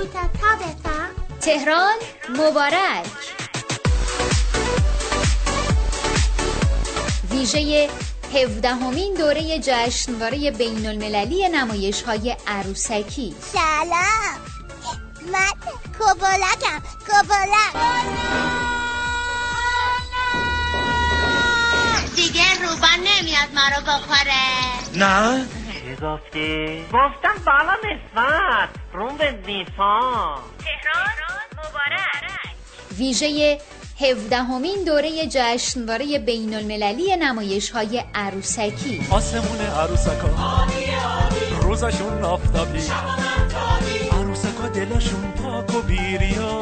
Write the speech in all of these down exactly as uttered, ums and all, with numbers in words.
تهران مبارک. ویژه هفدهمین دوره جشنواره بین المللی نمایش‌های عروسکی. سلام، من کوبولکم. کوبولک دیگه روبان نمیاد ما رو بخوره. نه چی گفتی؟ گفتم بالا نسبت روم به دیفا. تهران مبارک. ویژه هفدهمین دوره جشنواره بین المللی نمایش‌های عروسکی. آسمون عروسکا روزشون آفتابی، عروسکا دلشون پاک و بیریا.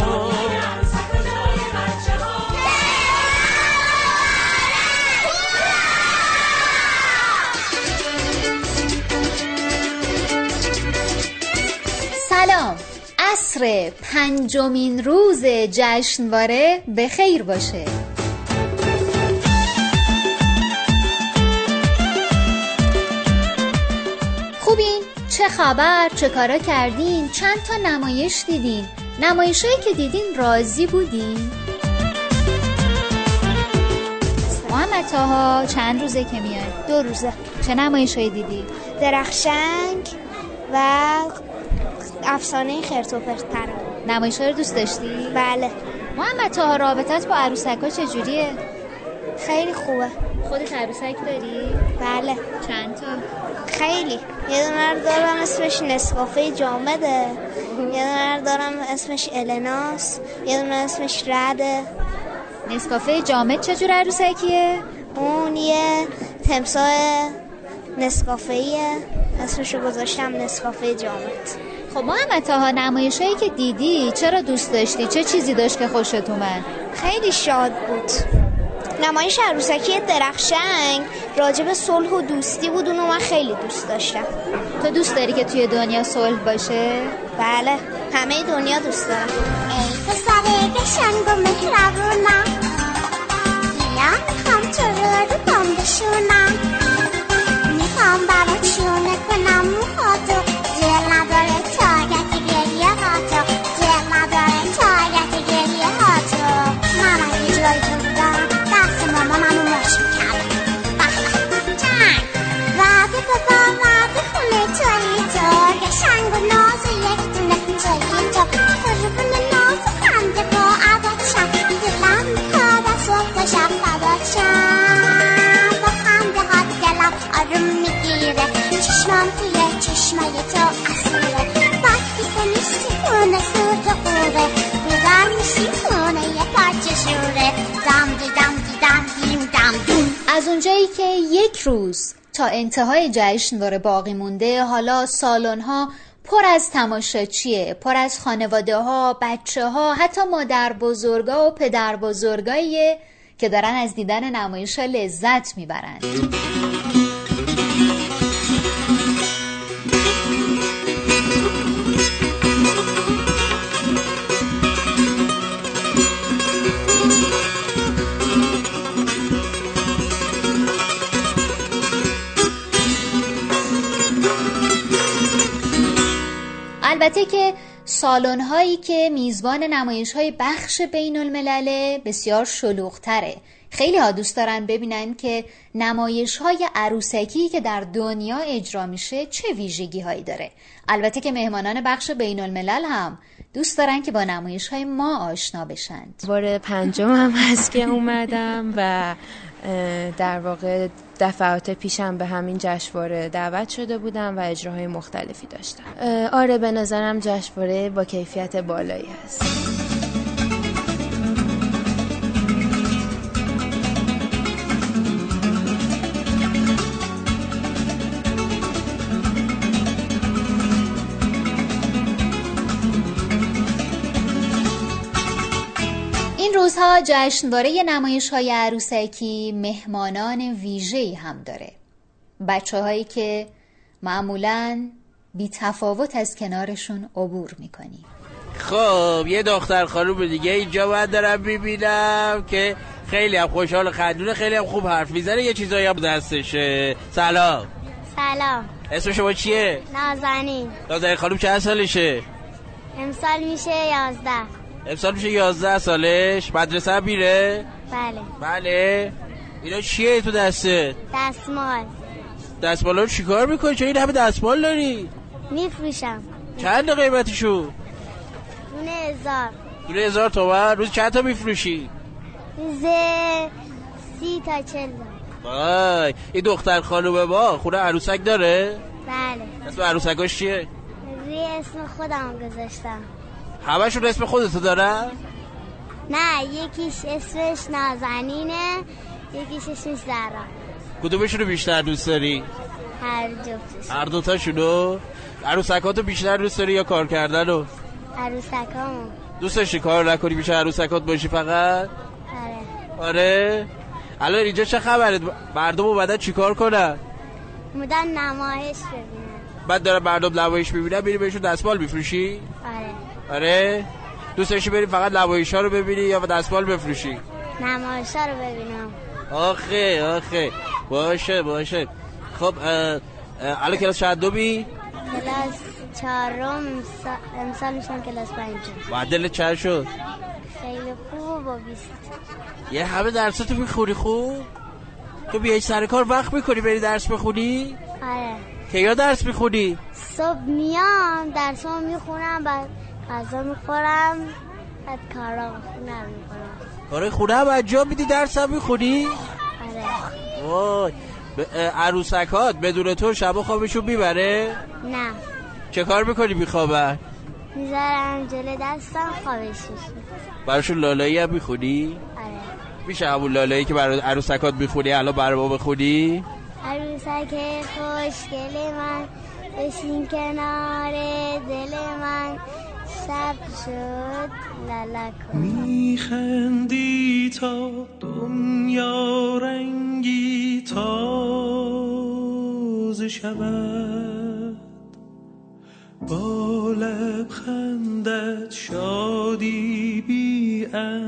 سلام، عصر پنجمین روز جشنواره به خیر باشه. خوبین؟ چه خبر؟ چه کارا کردین؟ چند تا نمایش دیدین؟ نمایشایی که دیدین راضی بودین؟ محمد طاها چند روزه که میاد؟ دو روزه. چه نمایشایی دیدی؟ درخشنگ و افسانه خرت و پرت ترانه. نمایش‌ها رو دوست داشتی؟ بله. محمد طاها رابطت با عروسک‌ها چجوریه؟ خیلی خوبه. خودت عروسک داری؟ بله. چند تا؟ خیلی. یه دونه دارم اسمش نسکافه جامده، یه دونه دارم اسمش الناس، یه دونه اسمش رده. نسکافه جامد چجور عروسکیه؟ اون یه تمساح نسکافه‌ایه، اسمشو گذاشتم نسکافه جامد. خب محمد طاها نمایشایی که دیدی چرا دوست داشتی؟ چه چیزی داشت که خوشت اومد؟ خیلی شاد بود. نمایش عروسکی درخشنگ راجع به صلح و دوستی بود، اونو من خیلی دوست داشتم. تو دوست داری که توی دنیا صلح باشه؟ بله، همه دنیا دوست دارم. ای پسر قشنگ و مهربونم، بیا میخوام تو رو رو بام بشونم، میخوام برات شونه کنم موهاتو، جل نداره تاگت گریه هاتو، جل نداره تاگت گریه هاتو. من اگه جای تو بودم دست مامانمو ماش میکردم. بخ جنگ وعده بابا وعده خونه توی تو، قشنگ و ناز یک دونه توی تو، قربون ناز و خنده با عددشم، دلم میخواد از صبح تا شب فدات شم. با خنده ها دلم آروم میگیره، چشمم توی چشمای تو اسیره، وقتی که نیستی خونه سود و قوره، بیدار میشی خونه یه پارچه شوره، دم دیدم دیدم دیم دم دوم. از اونجایی که یک روز تا انتهای جشنواره باقی مونده، حالا سالن‌ها پر از تماشاچیه، پر از خانواده‌ها، بچه‌ها، حتی مادر بزرگا و پدر بزرگاییه که دارن از دیدن نمایش‌ها لذت میبرن. البته که سالن‌هایی که میزبان نمایش‌های بخش بین الملله بسیار شلوغ‌تره. خیلی ها دوست دارن ببینن که نمایش‌های عروسکی که در دنیا اجرا میشه چه ویژگی‌هایی داره. البته که مهمانان بخش بین الملل هم دوست دارن که با نمایش‌های ما آشنا بشن. بار پنجم هم هست که اومدم و در واقع دفعات پیشم به همین جشنواره دعوت شده بودم و اجراهای مختلفی داشتم. آره، به نظرم جشنواره با کیفیت بالایی هست. این روزها جشنواره نمایش‌های عروسکی مهمانان ویژه‌ای هم داره. بچه‌هایی که معمولاً بی تفاوت از کنارشون عبور می‌کنی. خب یه دختر خانوم دیگه اینجا باید دارم میبینم که خیلی هم خوشحال خندونه، خیلی هم خوب حرف میزنه، یه چیزایی هم دستشه. سلام. سلام. اسم شما چیه؟ نازنین. نازنین خانوم چند سالشه؟ امسال میشه یازده. امسال میشه یازده سالش. مدرسه هم میره؟ بله. بله. اینا چیه تو دسته؟ دستمال. دستمال رو چی کار میکنی؟ چه این همه دستمال داری؟ میفروشم. چند قیمتشو؟ دونه هزار. دونه هزار تومن؟ روز چند تا میفروشی؟ روز سی تا چل. وای این دختر خانومه ما خونه عروسک داره؟ بله. اسم عروسکاش چیه؟ روی اسم خودم گذاشتم. همشون اسم خودتو دارن؟ نه یکیش اسمش نازنینه، یکیش اسمش زهرا. کدومشون رو بیشتر دوست داری؟ هر جفتش. هر دوتاشونو؟ عروسکاتو بیشتر دوست داری یا کار کردنو؟ عروسکامو. دوست داشتی کار نکنی بیشتر عروسکات باشی فقط؟ آره. آره؟ الان اینجا چه خبره؟ مردم اومدن چی کار کنن؟ اومدن نمایش ببینن. بعد دارن مردم نمایش ببینن میری بهشون دستمال میفروشی؟ آره. آره؟ دوست داشتی بری فقط نمایش ها رو ببینی یا دستمال بفروشی؟ نمایش ها رو ببینم. آخه آخه باشه باشه. خب الان کلاس چندمی؟ کلاس چهارم. امسال میشم کلاس پنجم. معدل چند شد؟ خیلی خوب با بیست. یه همه درساتو میخونی خوب؟ تو بیایی سر کار وقت میکنی بری درس بخونی؟ آره. که یا درس میخونی؟ صبح میام درس ها میخونم، بعد غذا میخورم، بعد کارا میخونم میکنم. کارای خونه هم انجام میدی درس هم میخونی؟ آره. وای عروسکات بدون تو شبا خوابشون میبره؟ نه. چه کار میکنی میخوابن؟ میذارم جلو دستم خوابش میشه. براشون لالایی هم میخونی؟ آره. میشه همون لالایی که برای عروسکات میخونی الان برای ما بخونی؟ عروسک خوشگل من بشین کنار دل من، شب شد لالا کن. میخندی تا دنیا رنگی تازه شود، با لبخندت شادی بی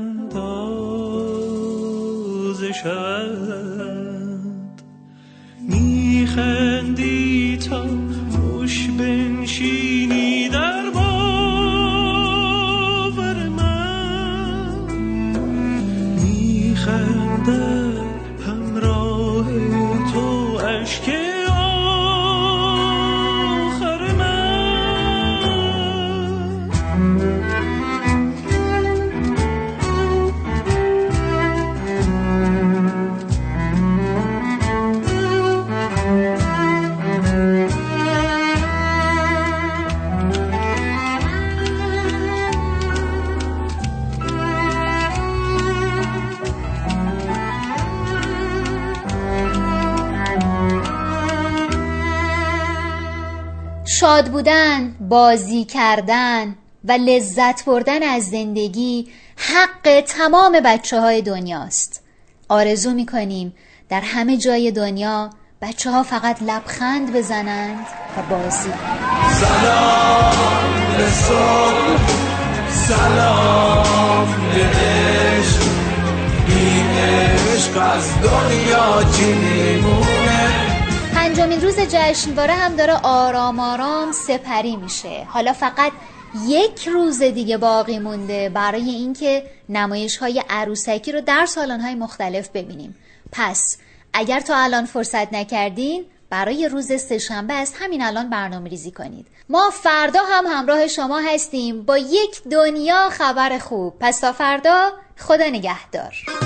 اندازه شود. میخندی تا خوش بنشینی در باور من، میخندد همراه تو اشک آخر من. شاد بودن، بازی کردن و لذت بردن از زندگی حق تمام بچه های دنیاست. آرزو میکنیم در همه جای دنیا بچه ها فقط لبخند بزنند و بازی. سلام به صبح، سلام به عشق، این عشق از دنیا چی میمونه. پنجمین روز جشنواره هم داره آرام آرام سپری میشه. حالا فقط یک روز دیگه باقی مونده برای اینکه نمایش‌های عروسکی رو در سالن‌های مختلف ببینیم. پس اگر تا الان فرصت نکردین برای روز سه‌شنبه از همین الان برنامه‌ریزی کنید. ما فردا هم همراه شما هستیم با یک دنیا خبر خوب. پس تا فردا، خدا نگهدار.